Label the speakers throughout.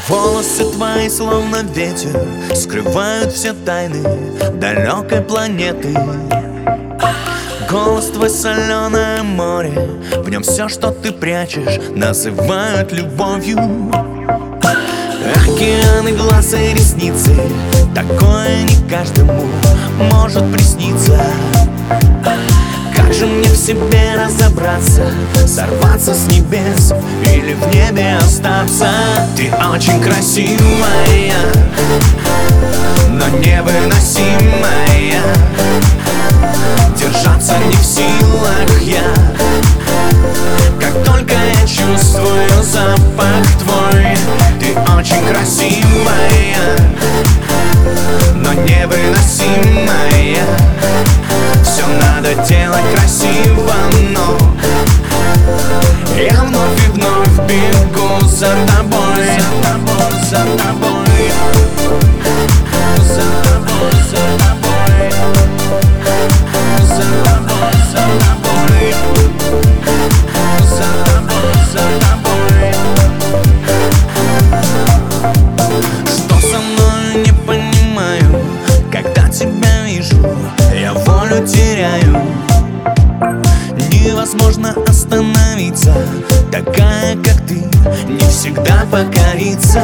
Speaker 1: Волосы твои словно ветер скрывают все тайны далекой планеты. Голос твой соленое море, в нем все, что ты прячешь, называют любовью. Океаны, глаз и ресницы, такое не каждому может присниться. Как же мне в себе разобраться, сорваться с небес или в небе остаться? Ты очень красивая, но невыносимая. Держаться не в силах я, как только я чувствую запах твой. Ты очень красивая, но невыносимая. Все надо делать красиво, но я вновь и вновь бегу за тобой, за тобой, за тобой, за тобой, за тобой, за тобой, за тобой, за тобой, за тобой. Что со мной, не понимаю, когда тебя вижу, я волю теряю. Невозможно остановиться, такая, как ты, не всегда покорится.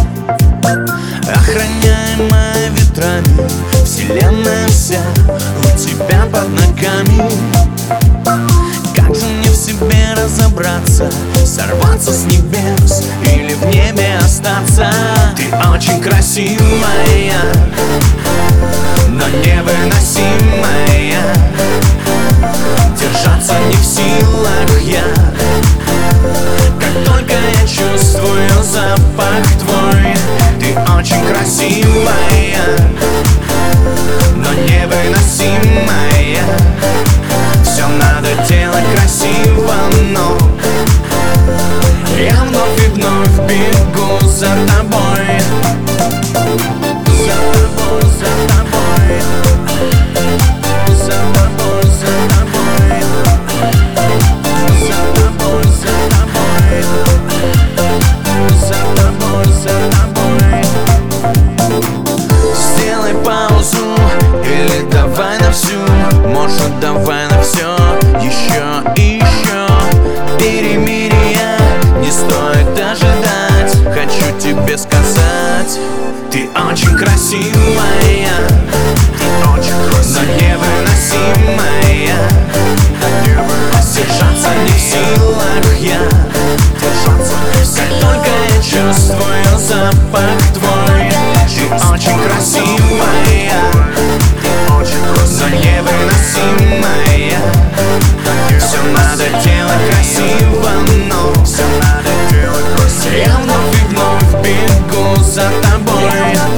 Speaker 1: Охраняемая ветрами, вселенная вся у тебя под ногами. Как же мне в себе разобраться, сорваться с небес или в небе остаться? Ты очень красивая, но невыносимая. Держаться не в силах я, как только я чувствую запах твой. Ты очень красивая, но невыносимая. Все надо делать красиво, но я вновь и вновь бегу за тобой, за тобой, за тобой, за тобой, за тобой, за тобой, за тобой, за тобой, за тобой. Сделай паузу или давай на всю, может давай на все, еще и еще. Перемирия не стоит ожидать, хочу тебе сказать. Ты очень красивая, но невыносимая. Держаться не в силах я, как только я чувствую запах твой. Ты очень красивая, но невыносимая. Все надо делать красиво, но я вновь и вновь бегу за тобой.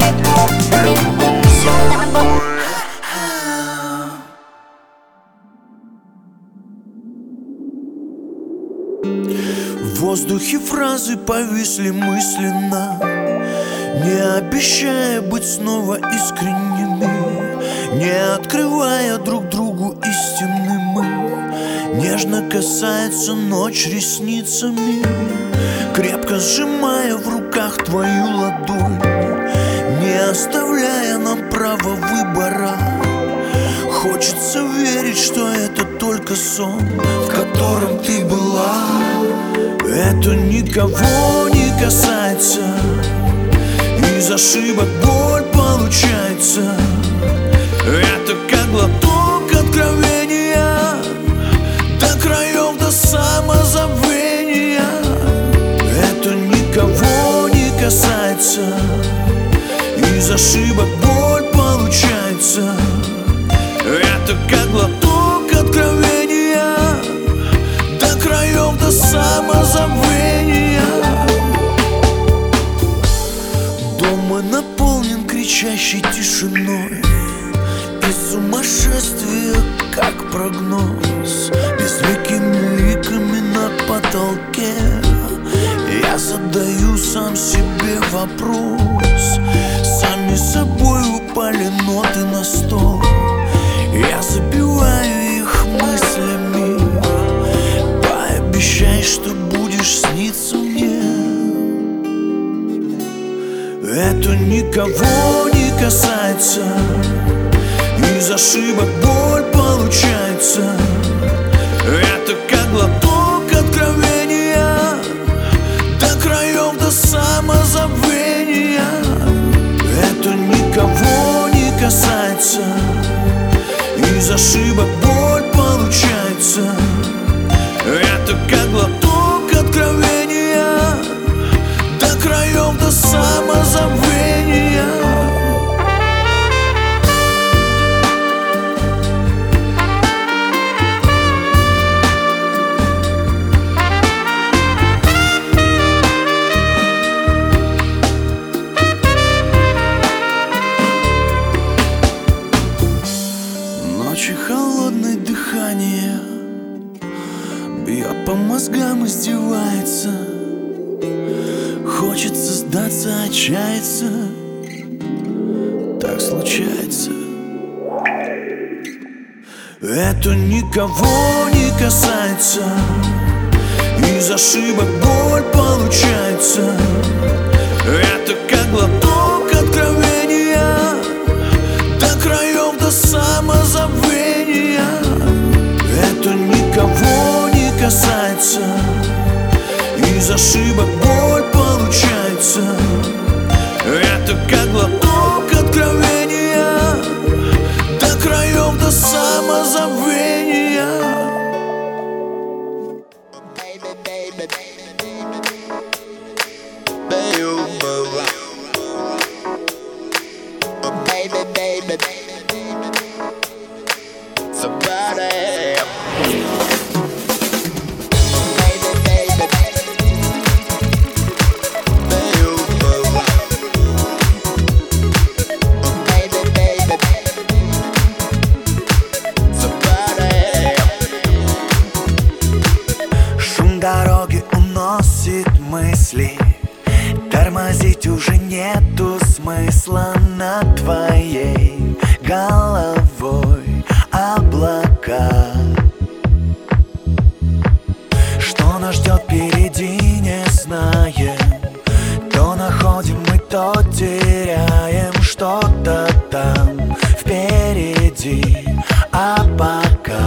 Speaker 2: В воздухе фразы повисли мысленно, не обещая быть снова искренними, не открывая друг другу истины мы. Нежно касается ночь ресницами, крепко сжимая в руках твою ладонь, не оставляя нам права выбора. Хочется верить, что это только сон, в котором ты была. Это никого не касается, из ошибок боль получается. Это как глоток откровения, до краев, до самозабвения. Это никого не касается, из ошибок боль получается. Это как глоток откровения, до краев, до самозабвения. Дом мой наполнен кричащей тишиной, и сумасшествие как прогноз, безликими ликами на потолке. Я задаю сам себе вопрос, сами собой упали ноты на стол. Я забиваю их мыслями, пообещай, что будешь сниться мне. Это никого не касается. Из ошибок боль получается. Это как глоток откровения, до краев, до самозабвения. Это никого не касается. Из ошибок боль получается. Это как глоток откровения, до краев, до самозабвения. Ночи холодное дыхание бьет по мозгам, издевается. Хочется сдаться, отчаяться. Так случается. Это никого не касается. Из ошибок боль получается. Это как глоток откровения, до краев, до самозабвения. Это никого не касается. Из ошибок боль получается. Это как глоток откровения, до краев, до самозабвения.
Speaker 1: Дороги уносит мысли, тормозить уже нету смысла. Над твоей головой облака. Что нас ждет впереди, не знаем. То находим мы, то теряем. Что-то там впереди, а пока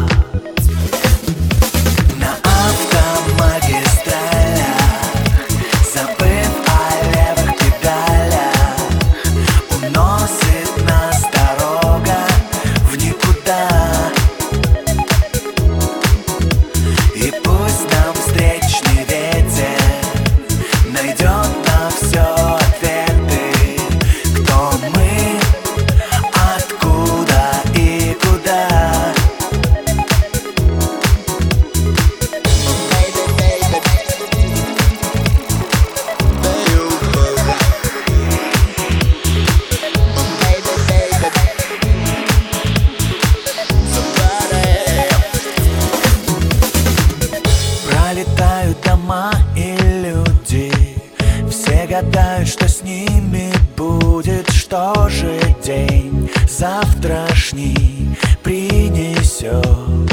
Speaker 1: пролетают дома и люди. Все гадают, что с ними будет. Что же день завтрашний принесет?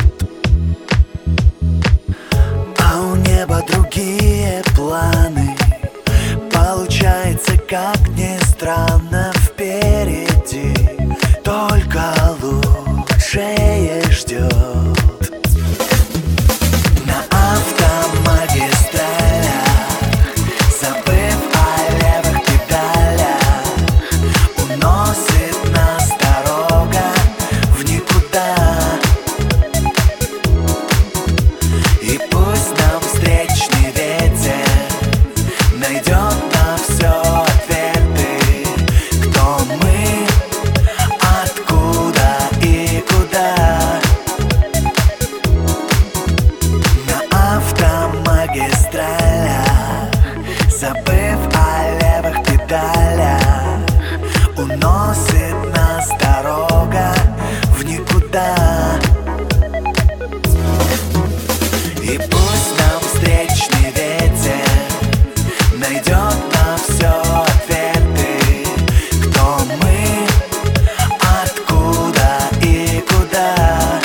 Speaker 1: А у неба другие планы. Получается, как ни странно, впереди только лучшее ждет. Забыв о левых педалях, уносит нас дорога в никуда. И пусть нам встречный ветер найдет на все ответы. Кто мы, откуда и куда?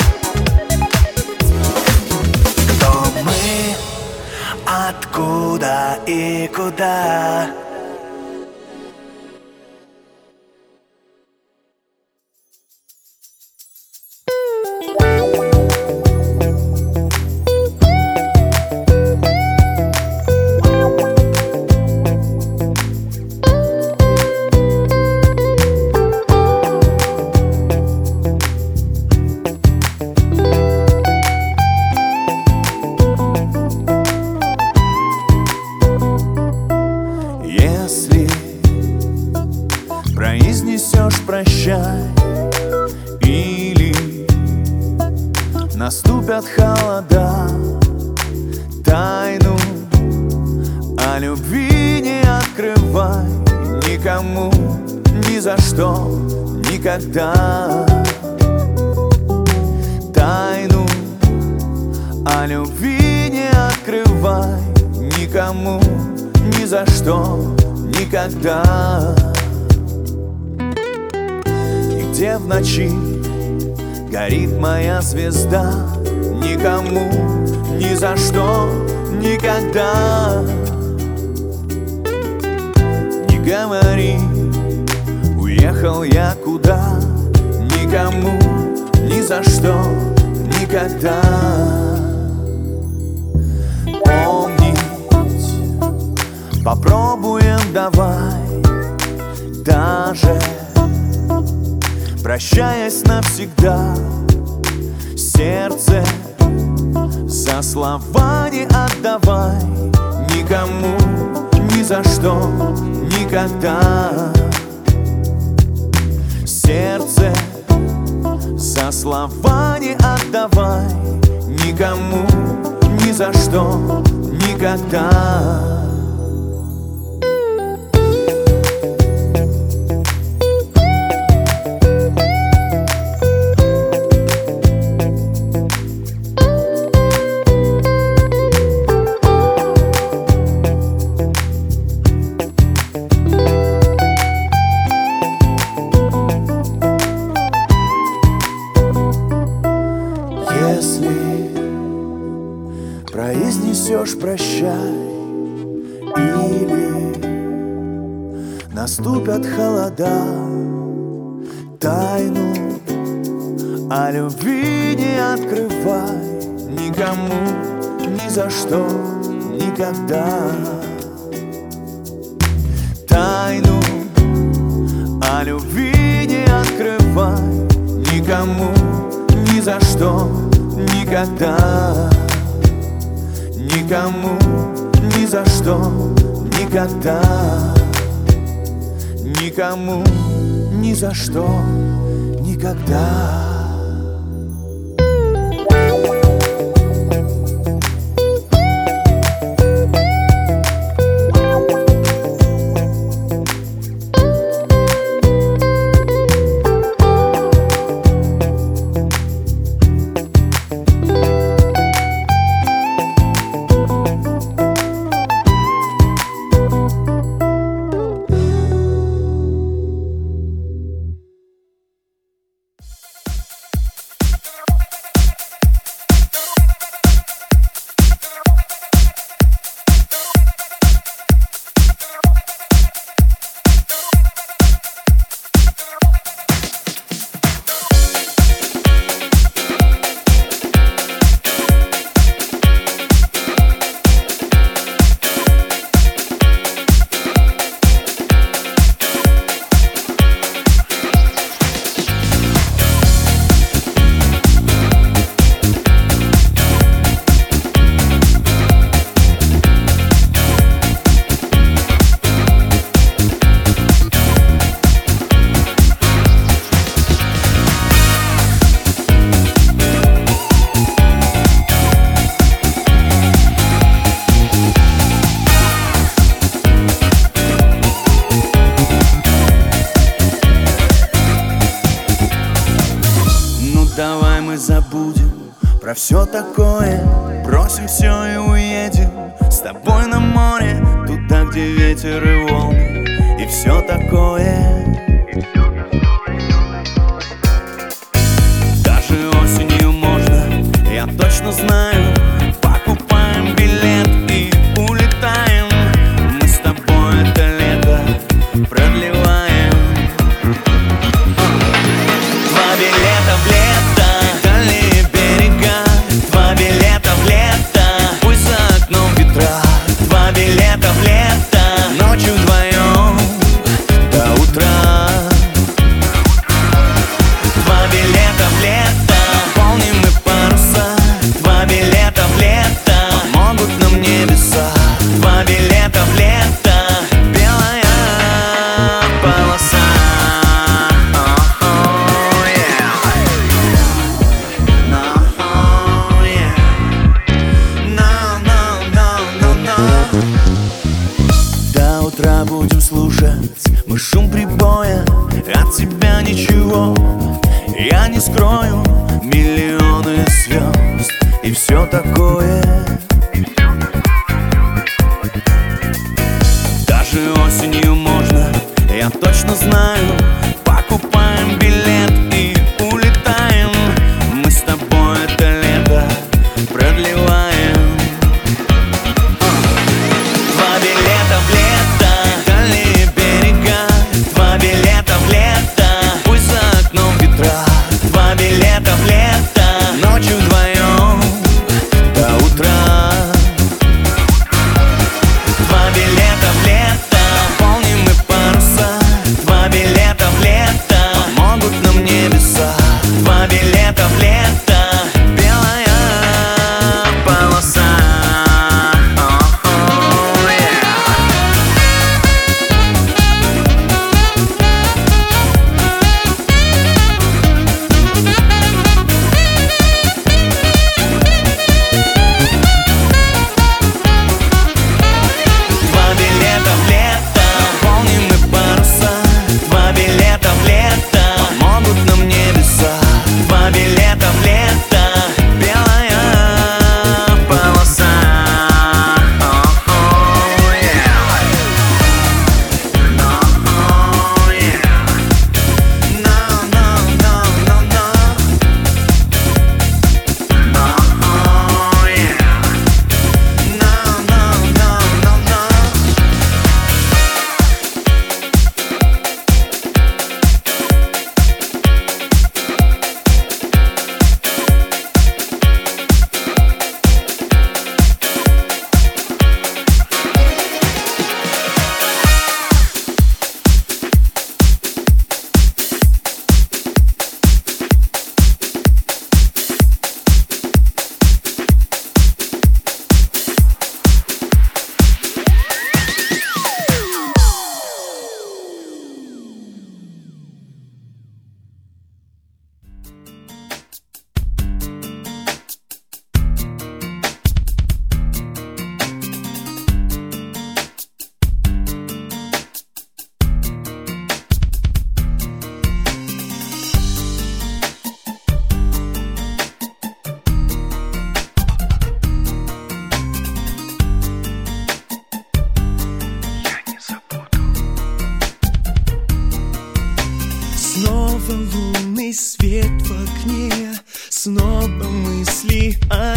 Speaker 1: Кто мы, откуда и куда?
Speaker 2: прощай, или наступят холода. Тайну о любви не открывай никому, ни за что, никогда. Тайну о любви не открывай никому, ни за что, никогда. И где в ночи горит моя звезда, никому, ни за что, никогда. Не говори, уехал я куда, никому, ни за что, никогда. Помнить попробуем давай, даже прощаясь навсегда. Сердце за слова не отдавай никому, ни за что, никогда. Сердце за слова не отдавай никому, ни за что, никогда. Если произнесешь прощай, или наступят холода, тайну о любви не открывай никому, ни за что, никогда. Тайну о любви не открывай никому, ни за что, никогда. Никому, ни за что, никогда. Никому, ни за что, никогда. Давай мы забудем про все такое, бросим все и уедем с тобой на море, туда, где ветер и волны, и все такое. Даже осенью можно, я точно знаю. Покупаем билет и улетаем. Мы с тобой это лето продлеваем. Два билета в лето, дальние берега. Два билета в лето, пусть за окном ветра. Два билета в лето, ночью вдвоем до утра. Два билета в лето, наполним мы паруса. Два билета в лето, помогут нам небеса. Два билета в лето, белая полоса.
Speaker 1: будем слушать мы шум прибоя, от тебя ничего я не скрою. Миллионы звезд и все такое. Даже осенью можно, я точно знаю. Покупаем билет и улетаем. Мы с тобой это лето продлеваем. Два билета в лето, дальние берега. Два билета в лето, пусть за окном ветра. Два билета в лето, ночью вдвоем до утра. Два билета в лето, наполним мы паруса. Два билета в лето, помогут нам небеса. Два билета в лето, белая полоса.
Speaker 3: Снова лунный свет в окне, снова мысли о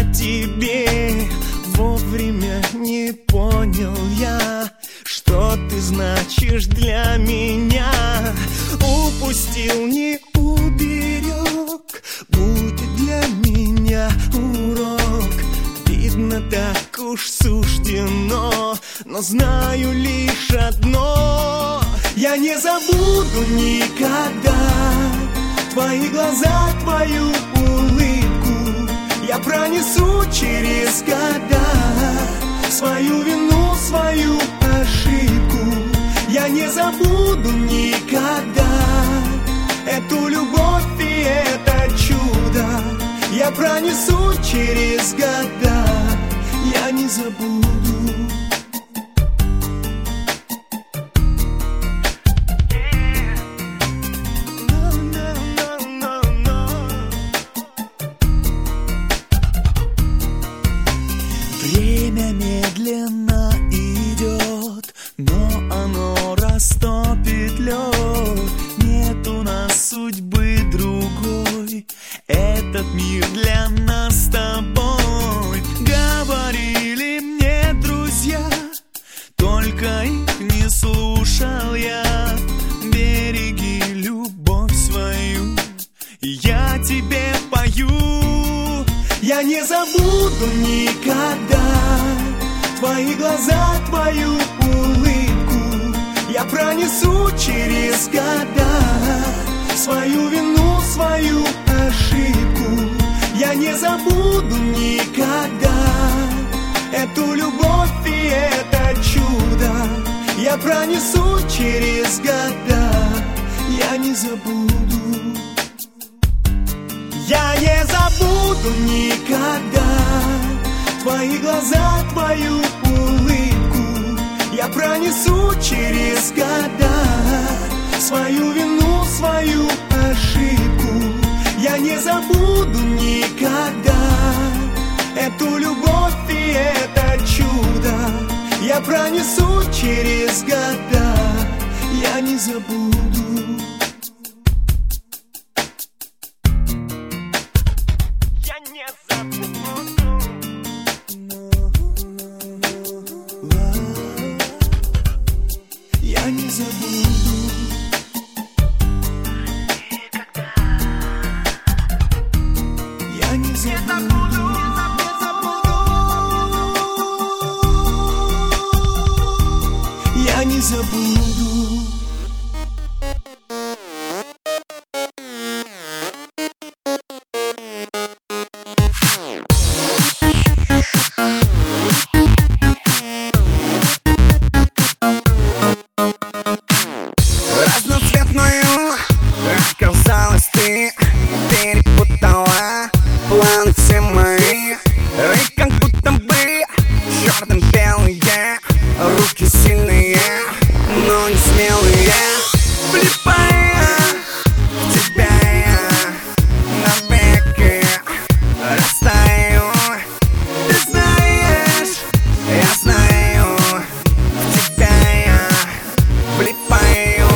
Speaker 3: тебе. Вовремя не понял я, что ты значишь для меня. Упустил, не уберег, будет для меня урок. Видно, так уж суждено, но знаю лишь одно: я не забуду никогда твои глаза, твою улыбку. Я пронесу через года свою вину, свою ошибку. Я не забуду никогда эту любовь и это чудо. Я пронесу через года, я не забуду.
Speaker 1: Время медленно идет, но оно растопит лед. Нет у нас судьбы другой, этот мир для нас с тобой. Говорили мне друзья, только их не слушал я. Береги любовь свою, я тебе пою. Я не забуду никогда твои глаза, твою улыбку. Я пронесу через года свою вину, свою ошибку. Я не забуду никогда эту любовь и это чудо. Я пронесу через года, я не забуду. Я не забуду никогда твои глаза, твою улыбку. Я
Speaker 3: пронесу через года свою вину, свою ошибку. Я не забуду никогда эту любовь и это чудо. Я пронесу через года, я не забуду. Я не забуду. Я не забуду. Я не забуду. Я не забуду.
Speaker 2: Разноцветную оказалась ты, перепутала планы все мои. И как будто бы черно-белые, руки сильные, но не смелые. Влипая в тебя я навеки растаю. Ты знаешь, я знаю, в тебя я влипаю.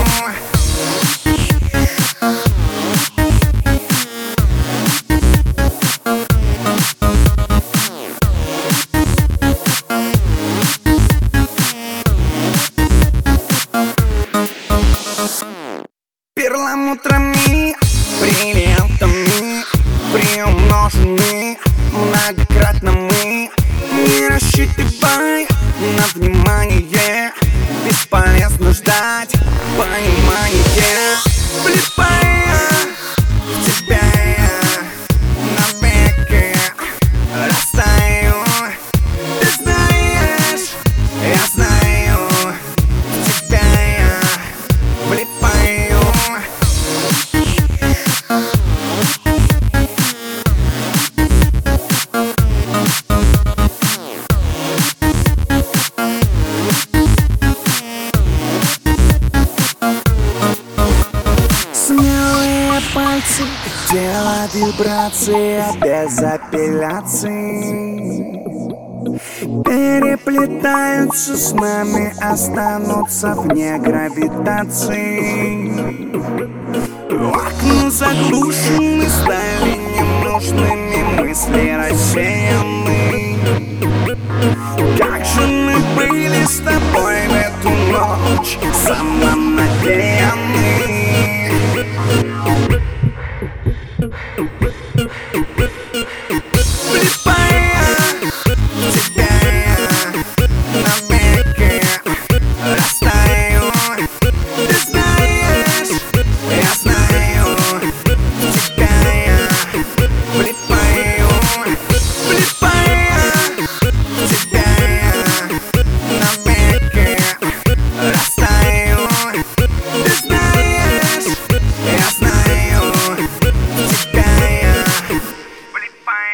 Speaker 2: Перламутрами, бриллиантами, приумножены многократно мы. Не рассчитывай на внимание, бесполезно ждать понимания. Влипая в тебя я навеки растаю. Ты знаешь, я знаю, в тебя я влипаю. Смелые пальцы делают вибрации без апелляций. Переплетаются с нами, останутся вне гравитации. Окна заглушены, стали ненужными, мысли рассеяны. Как же мы были с тобой в эту ночь самонадеянны. Влипая в тебя я навеки растаю. Ты знаешь, я знаю, в тебя я влипаю. Влипая в тебя я навеки растаю. Ты знаешь, я знаю, в тебя я влипаю.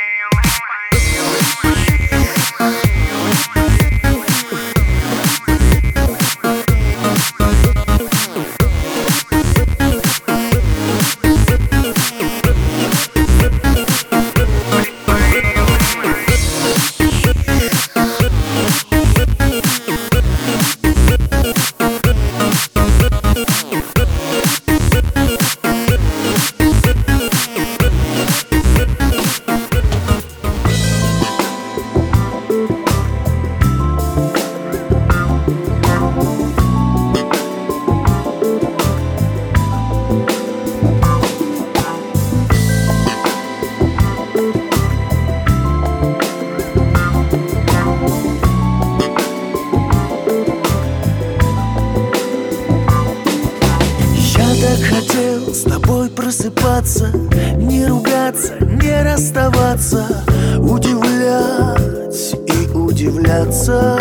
Speaker 3: Хотел с тобой просыпаться, не ругаться, не расставаться, удивлять и удивляться.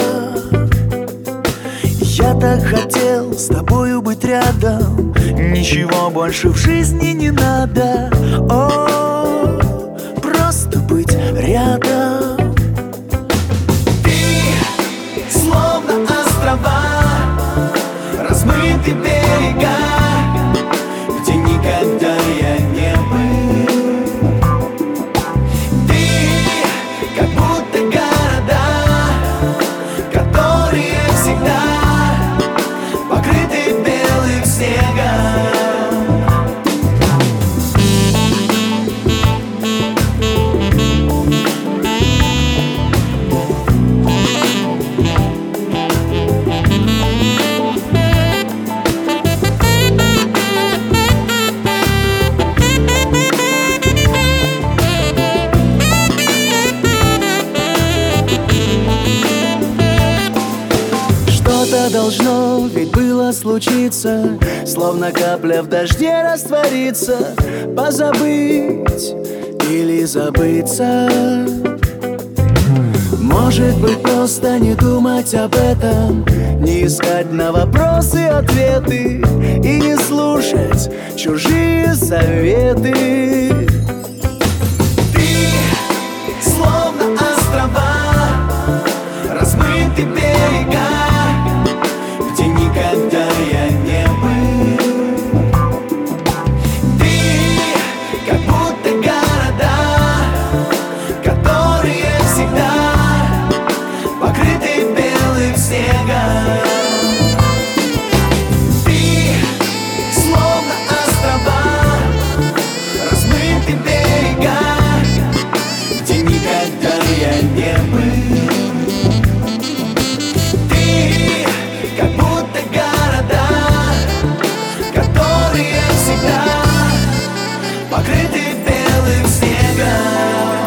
Speaker 3: Я так хотел с тобою быть рядом, ничего больше в жизни не надо. О, просто быть рядом. Ты словно острова, Размыты берега, где никогда я не был. Ты как будто города, которые всегда покрыты белым снегом. Что-то должно ведь было случиться, словно капля в дожде раствориться, позабыть или забыться. Может быть, просто не думать об этом, не искать на вопросы ответы и не слушать чужие советы. Ты словно острова, размыты берега, где никогда я не был. Ты как будто города, которые всегда покрыты белым снегом. Ты словно острова, размыты берега, где никогда я не был. Как будто города, которые всегда покрыты белым снегом.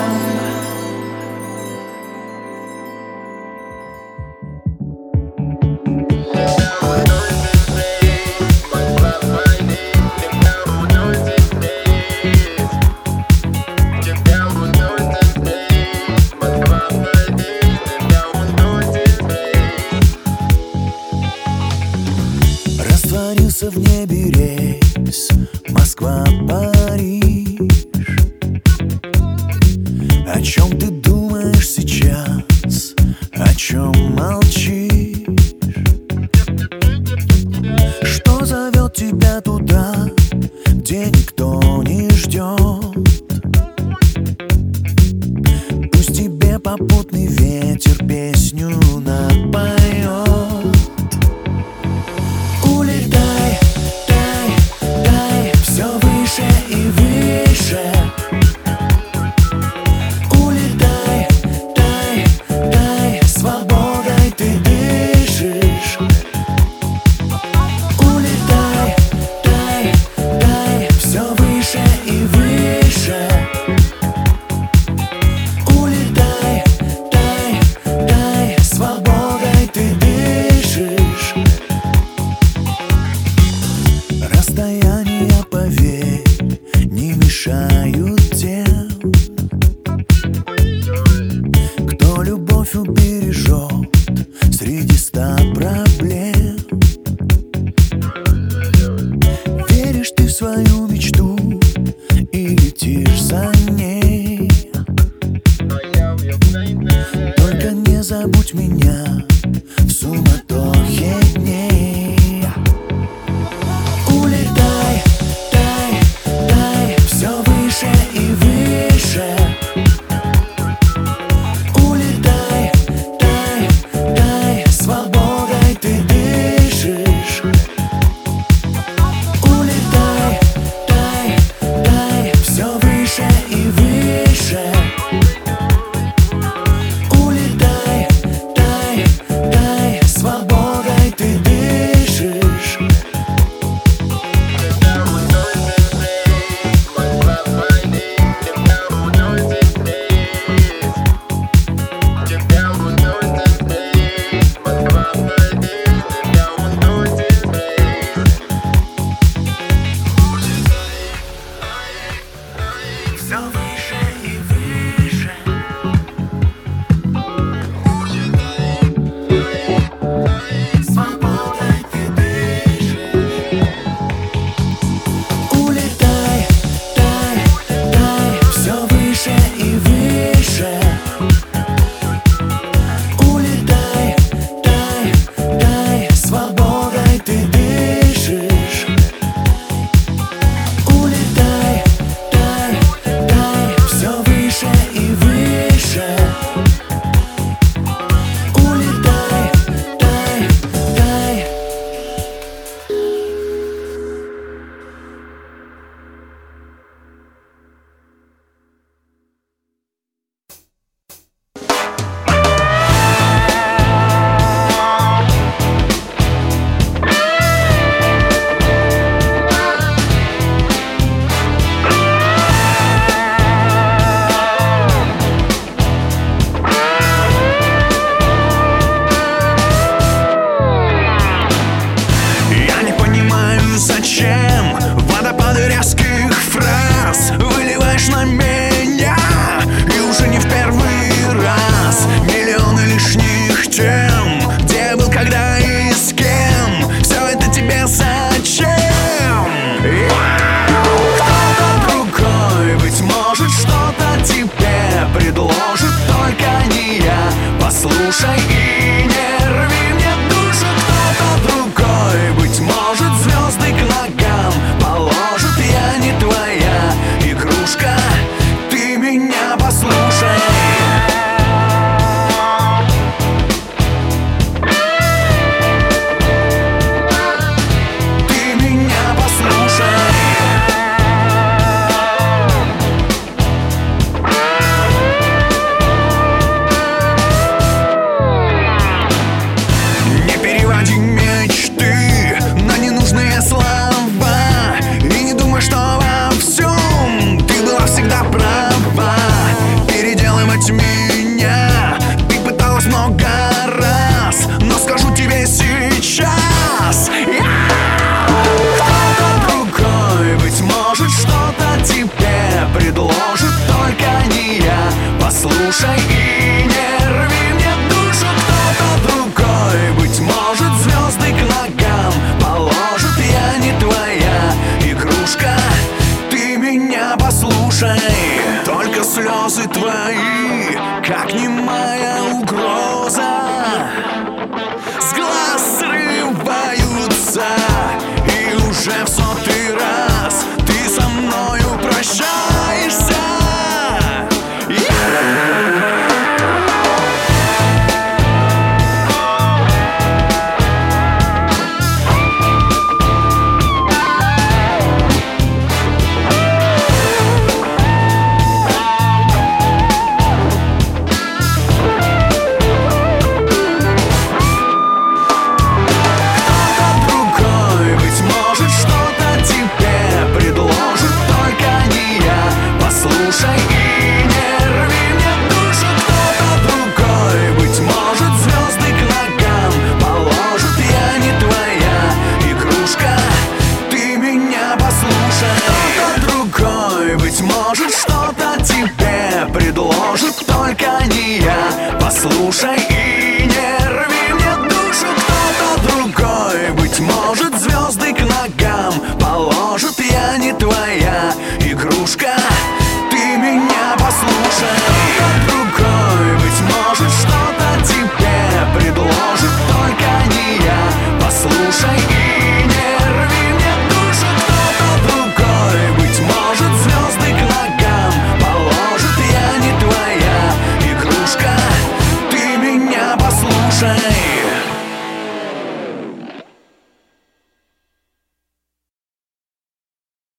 Speaker 3: Растворился в небе рейс Москва-Париж. О чем ты думаешь сейчас? О чем молчишь? Что зовет тебя туда, где никто не ждет? Пусть тебе попутный ветер песню напоет.